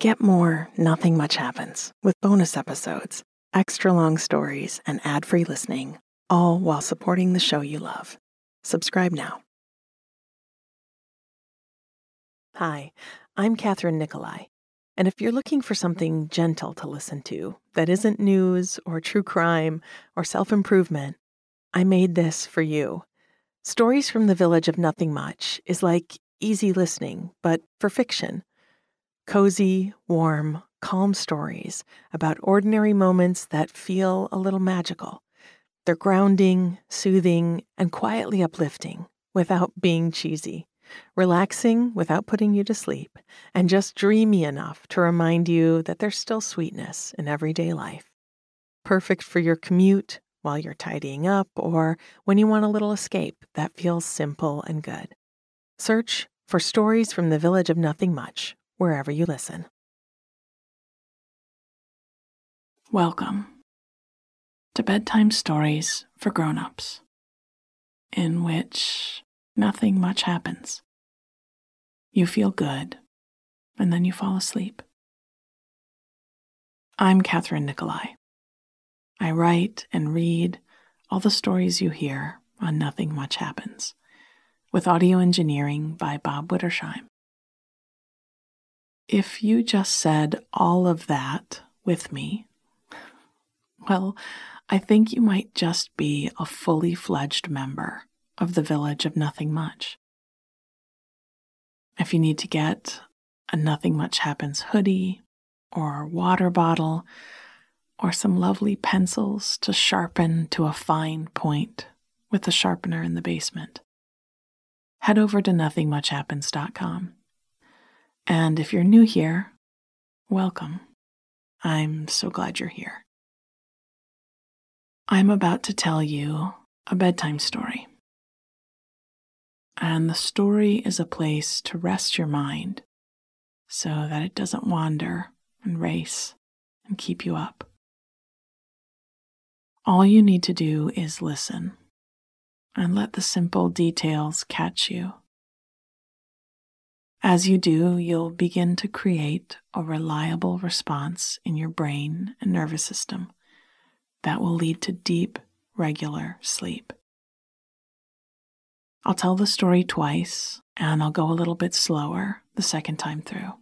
Get more Nothing Much Happens with bonus episodes, extra long stories, and ad-free listening, all while supporting the show you love. Subscribe now. Hi, I'm Catherine Nicolai, and if you're looking for something gentle to listen to that isn't news or true crime or self-improvement, I made this for you. Stories from the Village of Nothing Much is like easy listening, but for fiction. Cozy, warm, calm stories about ordinary moments that feel a little magical. They're grounding, soothing, and quietly uplifting without being cheesy. Relaxing without putting you to sleep, and just dreamy enough to remind you that there's still sweetness in everyday life. Perfect for your commute, while you're tidying up, or when you want a little escape that feels simple and good. Search for Stories from the Village of Nothing Much wherever you listen. Welcome to Bedtime Stories for Grown-Ups, in which nothing much happens. You feel good, and then you fall asleep. I'm Catherine Nicolai. I write and read all the stories you hear on Nothing Much Happens, with audio engineering by Bob Wittersheim. If you just said all of that with me, well, I think you might just be a fully fledged member of the Village of Nothing Much. If you need to get a Nothing Much Happens hoodie or water bottle or some lovely pencils to sharpen to a fine point with the sharpener in the basement, head over to nothingmuchhappens.com. And if you're new here, welcome. I'm so glad you're here. I'm about to tell you a bedtime story. And the story is a place to rest your mind so that it doesn't wander and race and keep you up. All you need to do is listen and let the simple details catch you. As you do, you'll begin to create a reliable response in your brain and nervous system that will lead to deep, regular sleep. I'll tell the story twice, and I'll go a little bit slower the second time through.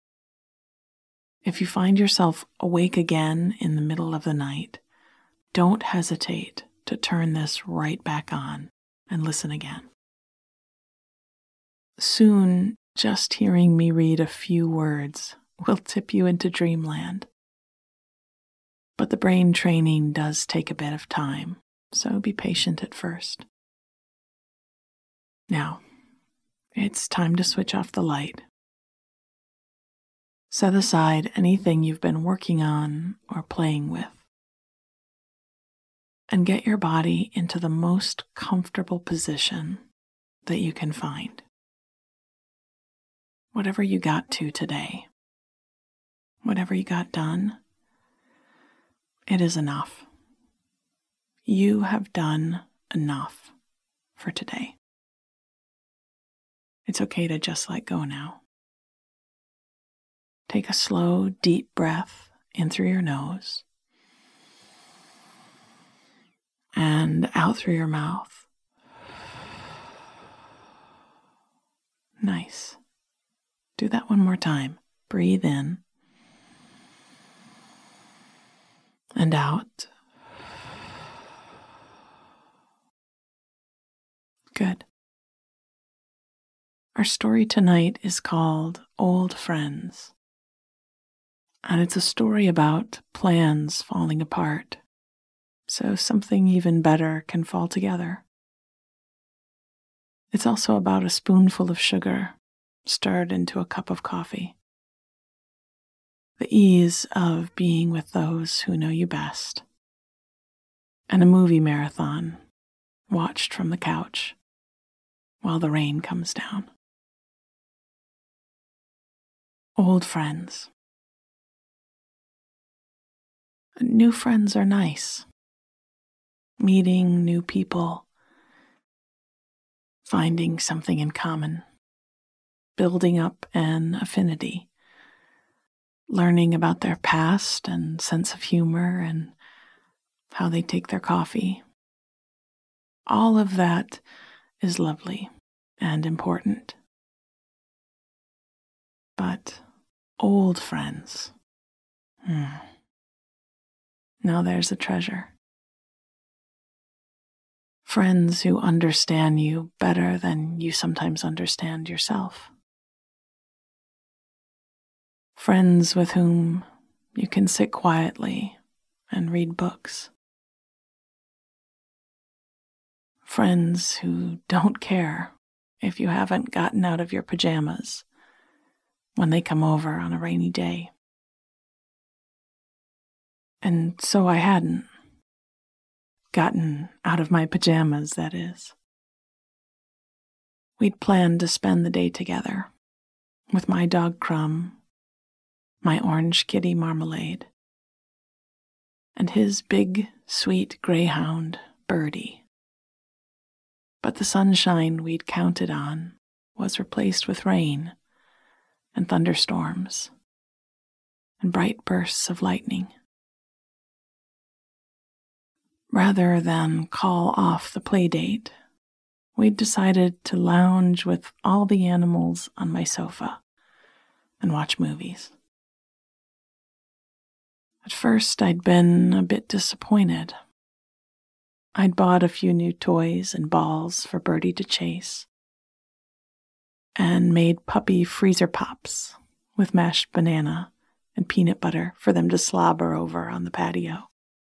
If you find yourself awake again in the middle of the night, don't hesitate to turn this right back on and listen again. Soon, just hearing me read a few words will tip you into dreamland. But the brain training does take a bit of time, so be patient at first. Now, it's time to switch off the light. Set aside anything you've been working on or playing with, and get your body into the most comfortable position that you can find. Whatever you got to today, whatever you got done, it is enough. You have done enough for today. It's okay to just let go now. Take a slow, deep breath in through your nose and out through your mouth. Nice. Do that one more time. Breathe in and out. Good. Our story tonight is called Old Friends, and it's a story about plans falling apart, so something even better can fall together. It's also about a spoonful of sugar stirred into a cup of coffee. The ease of being with those who know you best, and a movie marathon watched from the couch while the rain comes down. Old friends. New friends are nice. Meeting new people, finding something in common, building up an affinity. learning about their past and sense of humor and how they take their coffee. All of that is lovely and important. But old friends, now there's a treasure. Friends who understand you better than you sometimes understand yourself. Friends with whom you can sit quietly and read books. Friends who don't care if you haven't gotten out of your pajamas when they come over on a rainy day. And so I hadn't gotten out of my pajamas, that is. We'd planned to spend the day together with my dog Crumb, my orange kitty Marmalade, and his big, sweet greyhound Birdie. But the sunshine we'd counted on was replaced with rain and thunderstorms and bright bursts of lightning. Rather than call off the play date, we'd decided to lounge with all the animals on my sofa and watch movies. At first, I'd been a bit disappointed. I'd bought a few new toys and balls for Birdie to chase, and made puppy freezer pops with mashed banana and peanut butter for them to slobber over on the patio.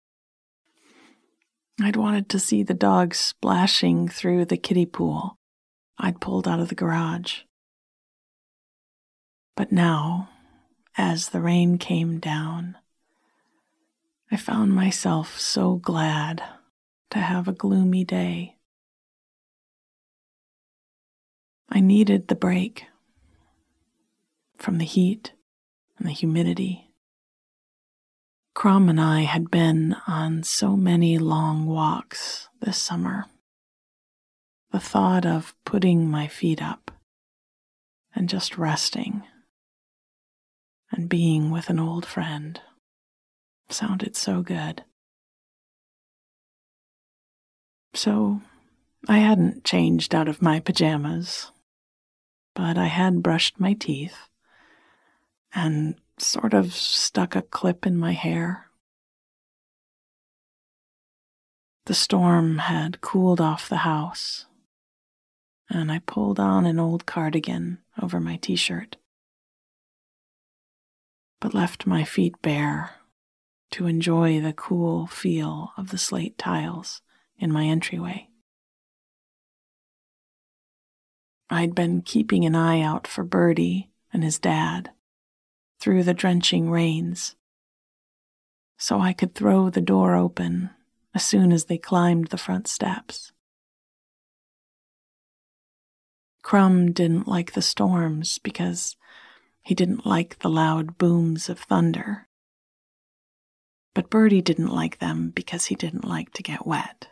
I'd wanted to see the dogs splashing through the kiddie pool I'd pulled out of the garage. But now, as the rain came down, I found myself so glad to have a gloomy day. I needed the break from the heat and the humidity. Crumb and I had been on so many long walks this summer. The thought of putting my feet up and just resting and being with an old friend sounded so good. So I hadn't changed out of my pajamas, but I had brushed my teeth and sort of stuck a clip in my hair. The storm had cooled off the house, and I pulled on an old cardigan over my t-shirt, but left my feet bare to enjoy the cool feel of the slate tiles in my entryway. I'd been keeping an eye out for Birdie and his dad through the drenching rains, so I could throw the door open as soon as they climbed the front steps. Crumb didn't like the storms because he didn't like the loud booms of thunder, but Birdie didn't like them because he didn't like to get wet.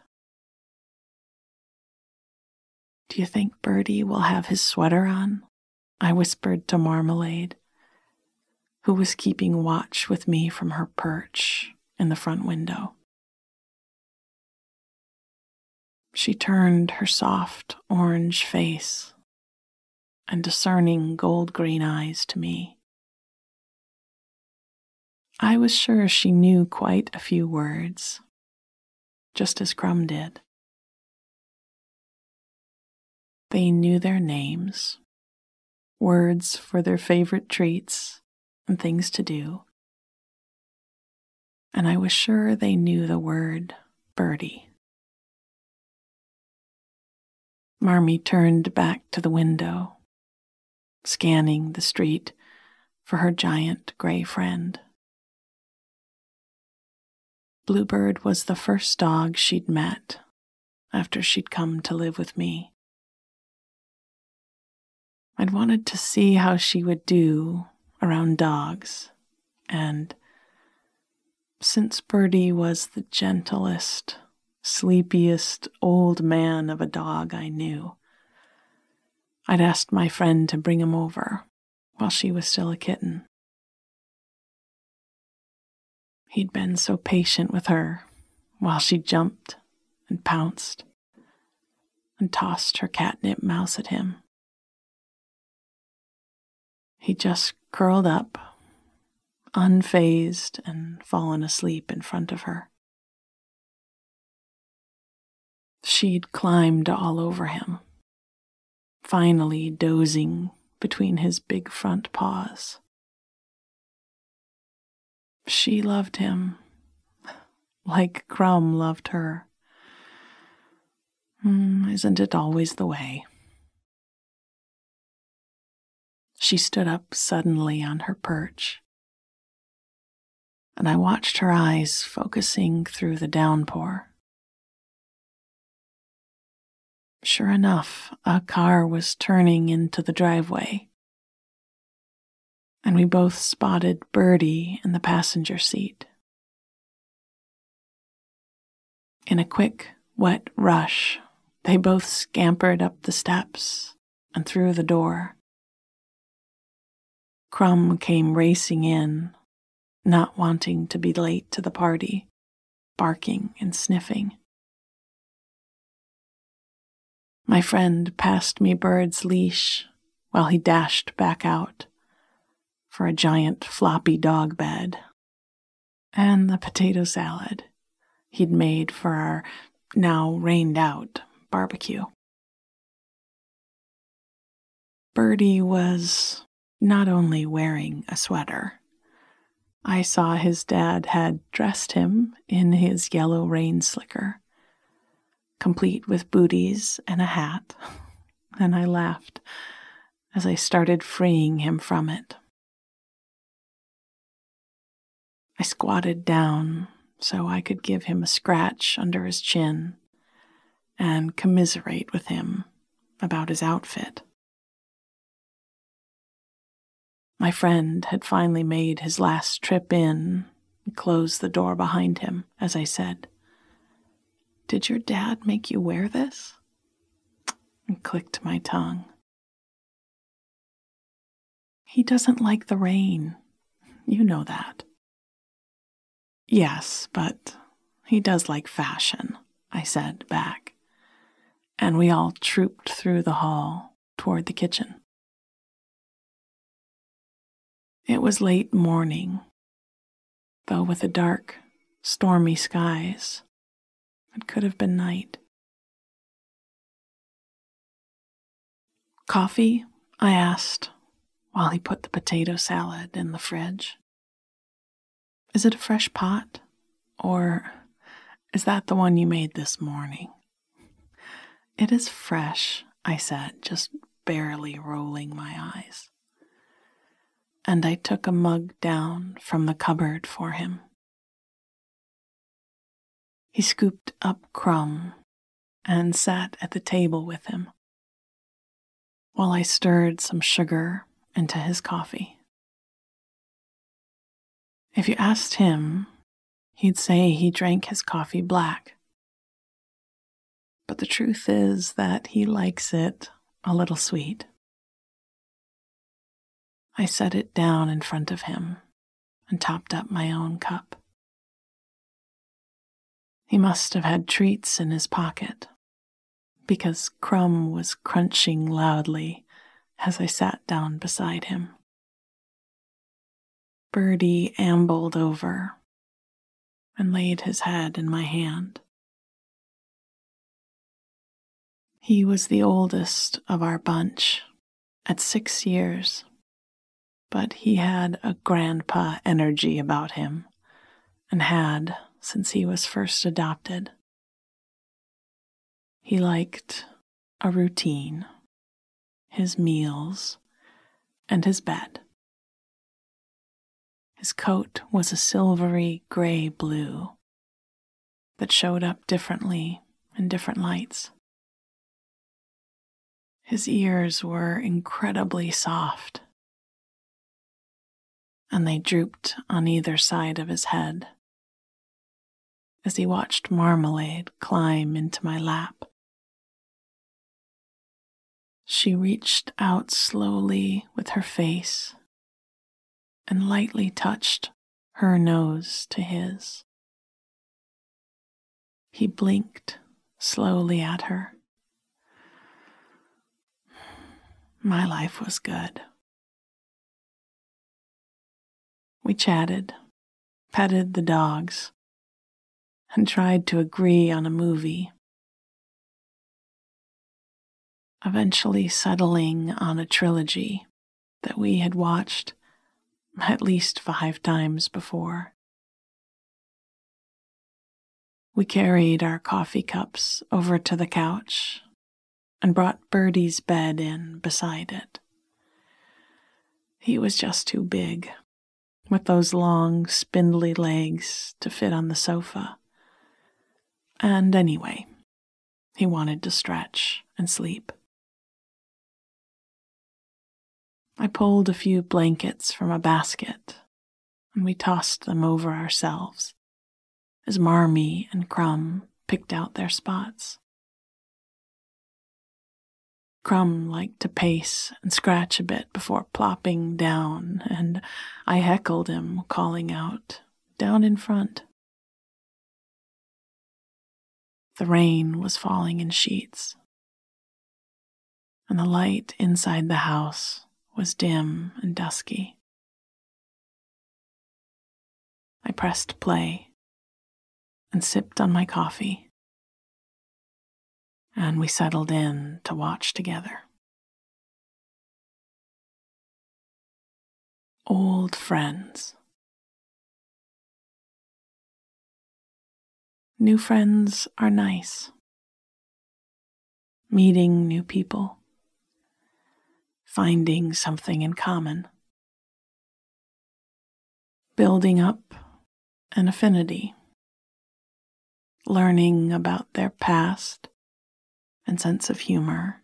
"Do you think Birdie will have his sweater on?" I whispered to Marmalade, who was keeping watch with me from her perch in the front window. She turned her soft orange face and discerning gold-green eyes to me. I was sure she knew quite a few words, just as Crumb did. They knew their names, words for their favorite treats and things to do, and I was sure they knew the word Birdie. Marmee turned back to the window, scanning the street for her giant gray friend. Bluebird was the first dog she'd met after she'd come to live with me. I'd wanted to see how she would do around dogs, and since Birdie was the gentlest, sleepiest old man of a dog I knew, I'd asked my friend to bring him over while she was still a kitten. He'd been so patient with her while she jumped and pounced and tossed her catnip mouse at him. He just curled up, unfazed, and fallen asleep in front of her. She'd climbed all over him, finally dozing between his big front paws. She loved him like Crumb loved her. Isn't it always the way? She stood up suddenly on her perch, and I watched her eyes focusing through the downpour. Sure enough, a car was turning into the driveway, and we both spotted Birdie in the passenger seat. In a quick, wet rush, they both scampered up the steps and through the door. Crumb came racing in, not wanting to be late to the party, barking and sniffing. My friend passed me Bird's leash while he dashed back out for a giant floppy dog bed and the potato salad he'd made for our now rained-out barbecue. Birdie was not only wearing a sweater. I saw his dad had dressed him in his yellow rain slicker, complete with booties and a hat, and I laughed as I started freeing him from it. I squatted down so I could give him a scratch under his chin and commiserate with him about his outfit. My friend had finally made his last trip in and closed the door behind him as I said, "Did your dad make you wear this?" and clicked my tongue. "He doesn't like the rain. You know that." "Yes, but he does like fashion," I said back, and we all trooped through the hall toward the kitchen. It was late morning, though with the dark, stormy skies, it could have been night. "Coffee?" I asked while he put the potato salad in the fridge. "Is it a fresh pot, or is that the one you made this morning?" "It is fresh," I said, just barely rolling my eyes. And I took a mug down from the cupboard for him. He scooped up Crumb and sat at the table with him, while I stirred some sugar into his coffee. If you asked him, he'd say he drank his coffee black. But the truth is that he likes it a little sweet. I set it down in front of him and topped up my own cup. He must have had treats in his pocket, because Crumb was crunching loudly as I sat down beside him. Birdie ambled over and laid his head in my hand. He was the oldest of our bunch at 6 years, but he had a grandpa energy about him and had since he was first adopted. He liked a routine, his meals, and his bed. His coat was a silvery gray blue that showed up differently in different lights. His ears were incredibly soft, and they drooped on either side of his head as he watched Marmalade climb into my lap. She reached out slowly with her face and lightly touched her nose to his. He blinked slowly at her. My life was good. We chatted, petted the dogs, and tried to agree on a movie, eventually settling on a trilogy that we had watched at least 5 times before. We carried our coffee cups over to the couch and brought Birdie's bed in beside it. He was just too big, with those long, spindly legs to fit on the sofa. And anyway, he wanted to stretch and sleep. I pulled a few blankets from a basket, and we tossed them over ourselves as Marmee and Crumb picked out their spots. Crumb liked to pace and scratch a bit before plopping down, and I heckled him, calling out, "Down in front." The rain was falling in sheets, and the light inside the house was dim and dusky. I pressed play and sipped on my coffee, and we settled in to watch together. Old friends. New friends are nice. Meeting new people. Finding something in common. Building up an affinity. Learning about their past and sense of humor,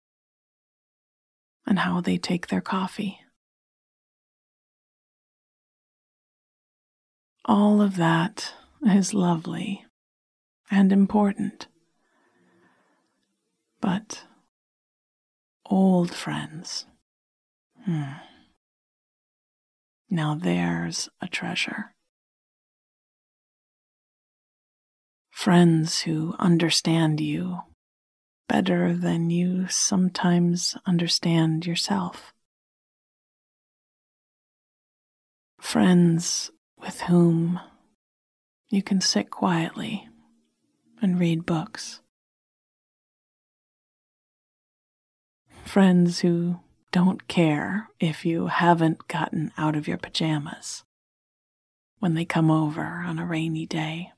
and how they take their coffee. All of that is lovely and important. But old friends, now there's a treasure. Friends who understand you better than you sometimes understand yourself. Friends with whom you can sit quietly and read books. Friends who don't care if you haven't gotten out of your pajamas when they come over on a rainy day.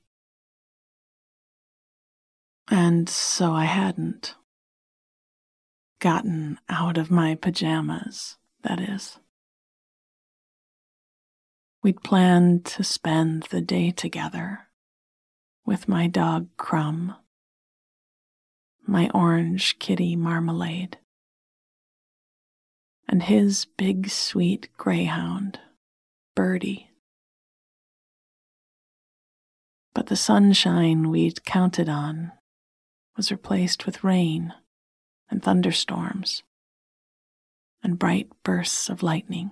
And so I hadn't gotten out of my pajamas, that is. We'd planned to spend the day together with my dog Crumb, my orange kitty Marmalade, and his big sweet greyhound, Birdie. But the sunshine we'd counted on was replaced with rain and thunderstorms and bright bursts of lightning.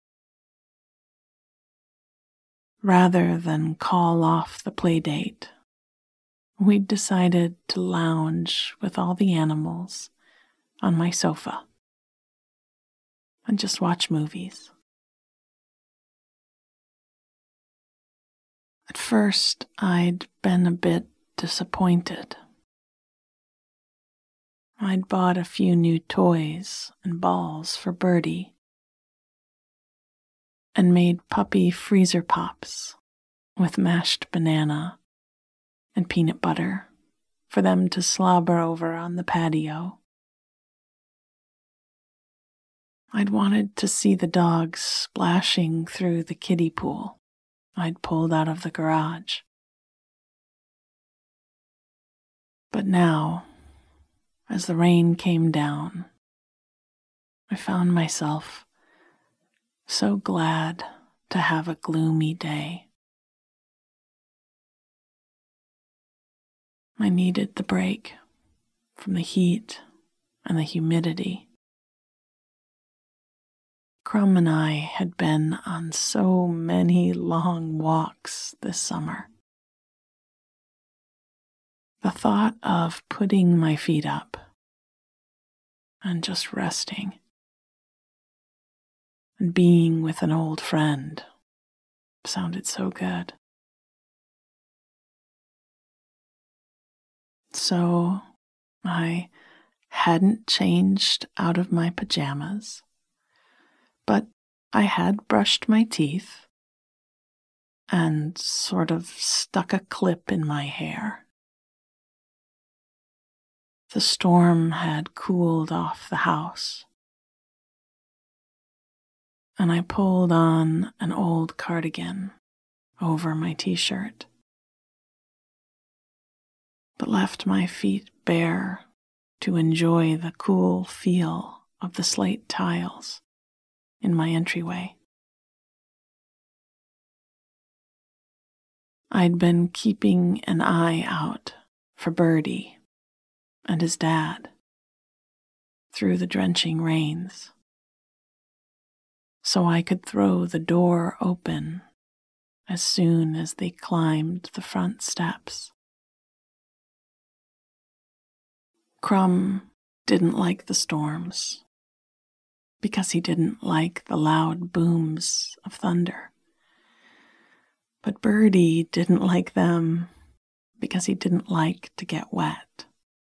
Rather than call off the play date, we'd decided to lounge with all the animals on my sofa and just watch movies. At first, I'd been a bit disappointed. I'd bought a few new toys and balls for Birdie and made puppy freezer pops with mashed banana and peanut butter for them to slobber over on the patio. I'd wanted to see the dogs splashing through the kiddie pool I'd pulled out of the garage. But now, as the rain came down, I found myself so glad to have a gloomy day. I needed the break from the heat and the humidity. Crumb and I had been on so many long walks this summer. The thought of putting my feet up and just resting and being with an old friend sounded so good. So I hadn't changed out of my pajamas, but I had brushed my teeth and sort of stuck a clip in my hair. The storm had cooled off the house, and I pulled on an old cardigan over my t-shirt, but left my feet bare to enjoy the cool feel of the slate tiles in my entryway. I'd been keeping an eye out for Birdie and his dad through the drenching rains, so I could throw the door open as soon as they climbed the front steps. Crumb didn't like the storms because he didn't like the loud booms of thunder. But Birdie didn't like them because he didn't like to get wet.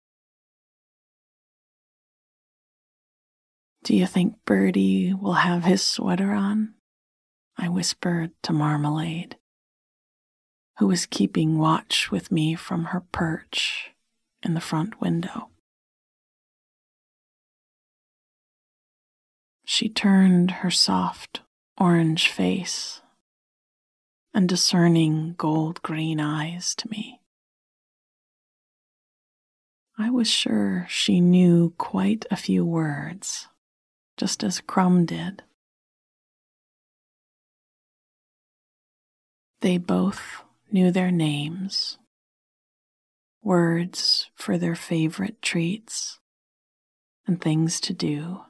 "Do you think Birdie will have his sweater on?" I whispered to Marmalade, who was keeping watch with me from her perch in the front window. She turned her soft orange face and discerning gold-green eyes to me. I was sure she knew quite a few words, just as Crumb did. They both knew their names, words for their favorite treats and things to do.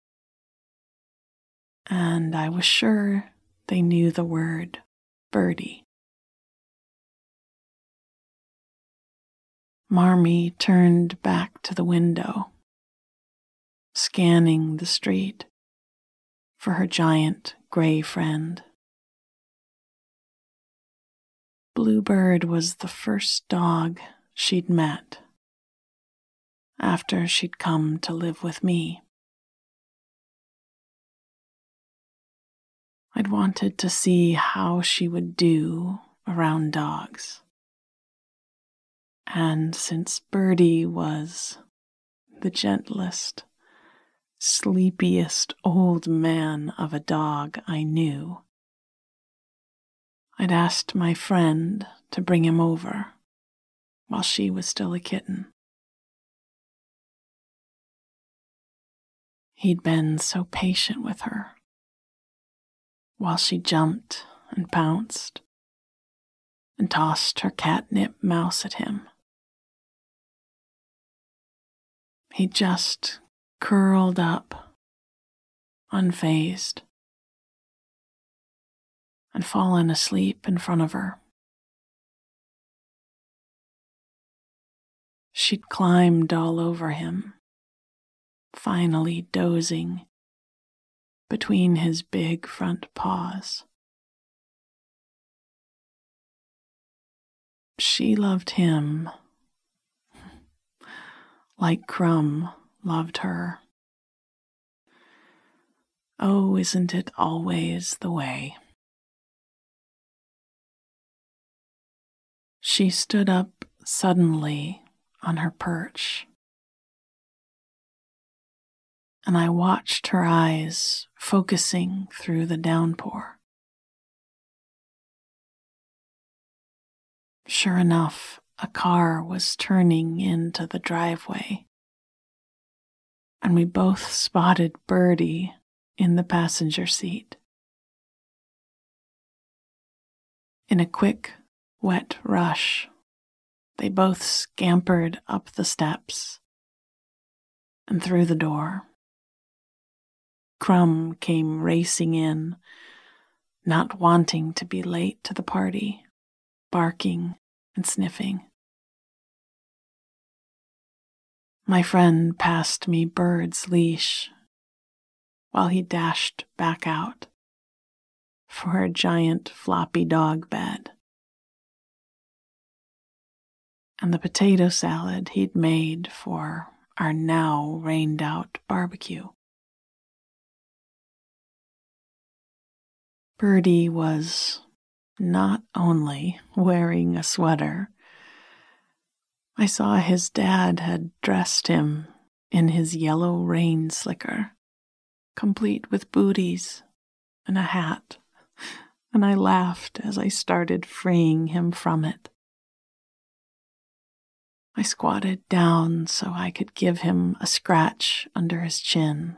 And I was sure they knew the word Birdie. Marmee turned back to the window, scanning the street for her giant gray friend. Bluebird was the first dog she'd met after she'd come to live with me. I'd wanted to see how she would do around dogs. And since Birdie was the gentlest, sleepiest old man of a dog I knew, I'd asked my friend to bring him over while she was still a kitten. He'd been so patient with her while she jumped and pounced and tossed her catnip mouse at him. He just curled up, unfazed, and fallen asleep in front of her. She'd climbed all over him, finally dozing between his big front paws. She loved him like Crumb loved her. Oh, isn't it always the way? She stood up suddenly on her perch, and I watched her eyes focusing through the downpour. Sure enough, a car was turning into the driveway, and we both spotted Birdie in the passenger seat. In a quick, wet rush, they both scampered up the steps and through the door. Crumb came racing in, not wanting to be late to the party, barking and sniffing. My friend passed me Bird's leash while he dashed back out for a giant floppy dog bed and the potato salad he'd made for our now rained out barbecue. Birdie was not only wearing a sweater, I saw his dad had dressed him in his yellow rain slicker, complete with booties and a hat, and I laughed as I started freeing him from it. I squatted down so I could give him a scratch under his chin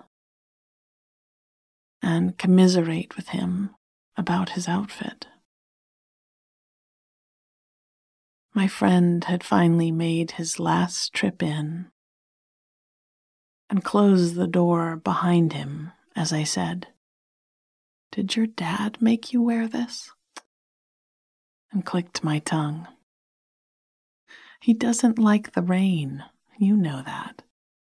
and commiserate with him about his outfit. My friend had finally made his last trip in and closed the door behind him as I said, "Did your dad make you wear this?" and clicked my tongue. "He doesn't like the rain, you know that."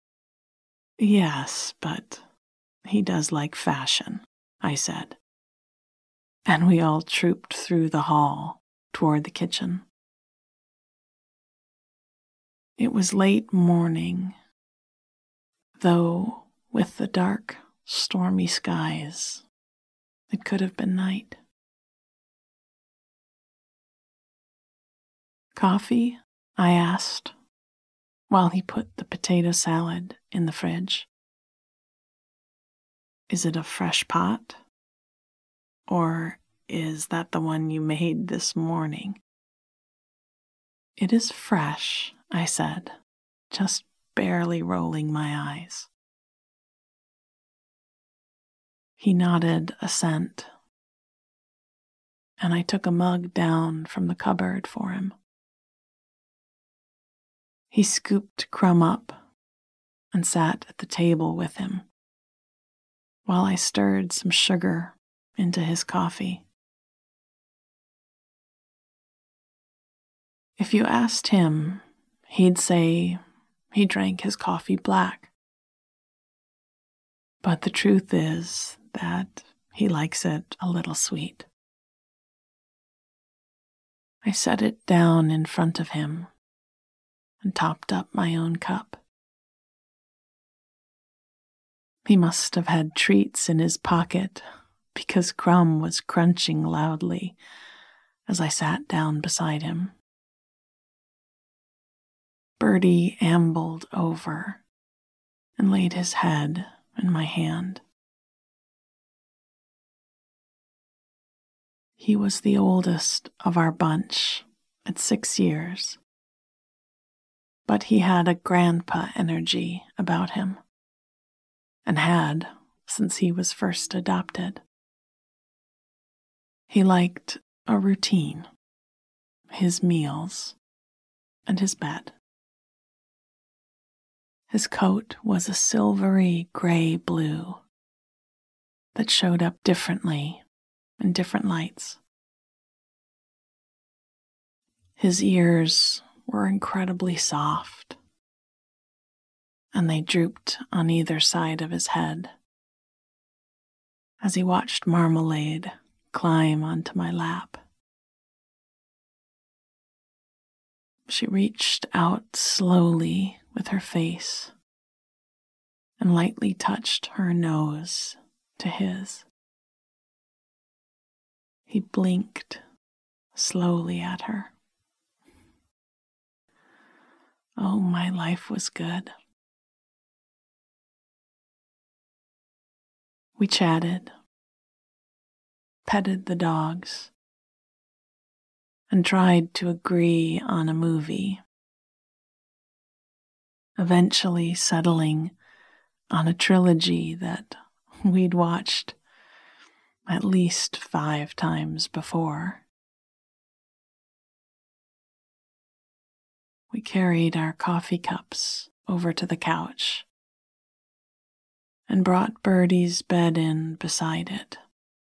"Yes, but he does like fashion," I said, and we all trooped through the hall toward the kitchen. It was late morning, though with the dark, stormy skies, it could have been night. "Coffee?" I asked, while he put the potato salad in the fridge. "Is it a fresh pot? Or is that the one you made this morning?" "It is fresh," I said, just barely rolling my eyes. He nodded assent, and I took a mug down from the cupboard for him. He scooped Crumb up and sat at the table with him, while I stirred some sugar into his coffee. If you asked him, he'd say he drank his coffee black. But the truth is that he likes it a little sweet. I set it down in front of him and topped up my own cup. He must have had treats in his pocket because Crumb was crunching loudly as I sat down beside him. Birdie ambled over and laid his head in my hand. He was the oldest of our bunch at 6 years, but he had a grandpa energy about him, and had since he was first adopted. He liked a routine, his meals, and his bed. His coat was a silvery gray blue that showed up differently in different lights. His ears were incredibly soft, and they drooped on either side of his head as he watched Marmalade climb onto my lap. She reached out slowly with her face and lightly touched her nose to his. He blinked slowly at her. Oh, my life was good. We chatted, petted the dogs, and tried to agree on a movie, eventually settling on a trilogy that we'd watched at least 5 times before. We carried our coffee cups over to the couch and brought Birdie's bed in beside it.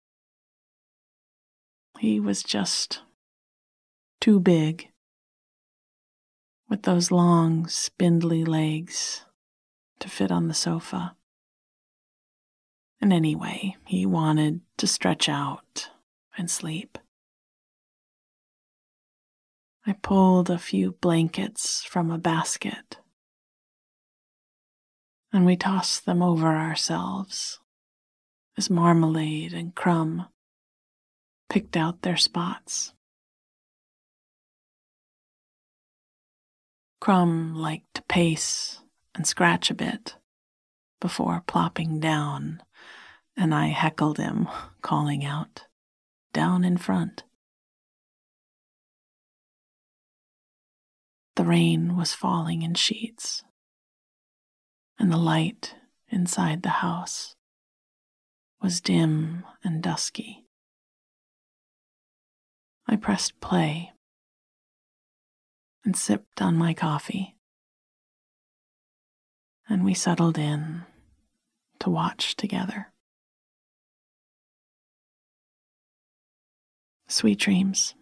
He was just too big, with those long, spindly legs to fit on the sofa. And anyway, he wanted to stretch out and sleep. I pulled a few blankets from a basket, and we tossed them over ourselves as Marmalade and Crumb picked out their spots. Crumb liked to pace and scratch a bit before plopping down, and I heckled him, calling out, "Down in front." The rain was falling in sheets, and the light inside the house was dim and dusky. I pressed play and sipped on my coffee, and we settled in to watch together. Sweet dreams.